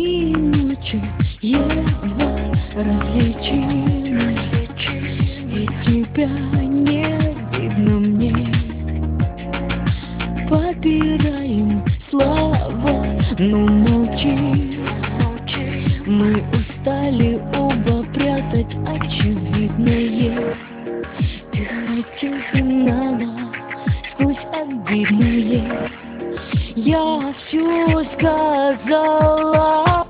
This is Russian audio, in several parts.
и ночи едва различимы, и тебя не видно мне. Подбираем слова, но молчим. Мы устали оба прятать очевидное. Ты хотел финала сквозь обидное. Я все сказала.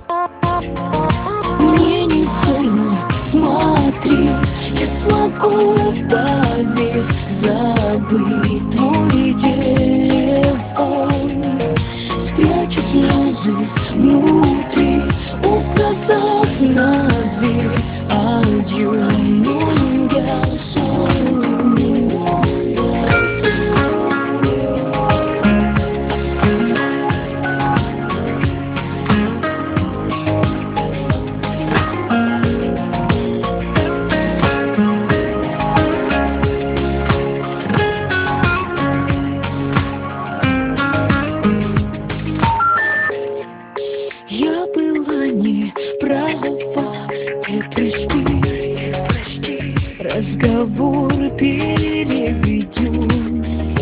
Мне не больно, смотри, я смогу, поверь, забыть твой телефон. Спрячу слезы внутри, указав на дверь. Адью, нунга сон. Я была не права, ты прости, разговор переведем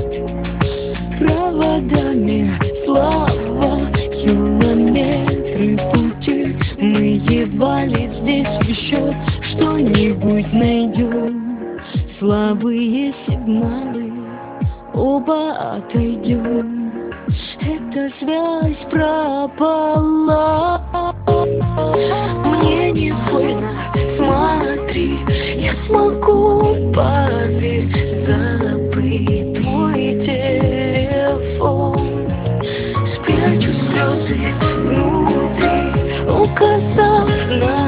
проводами слова, километры пути. Мы едва ли здесь в счет что-нибудь найдем. Слабые сигналы, оба отойдем. Эта связь пропала. Мне не больно, смотри, я смогу, поверь, забыть твой телефон. Спрячу слезы внутри, указав на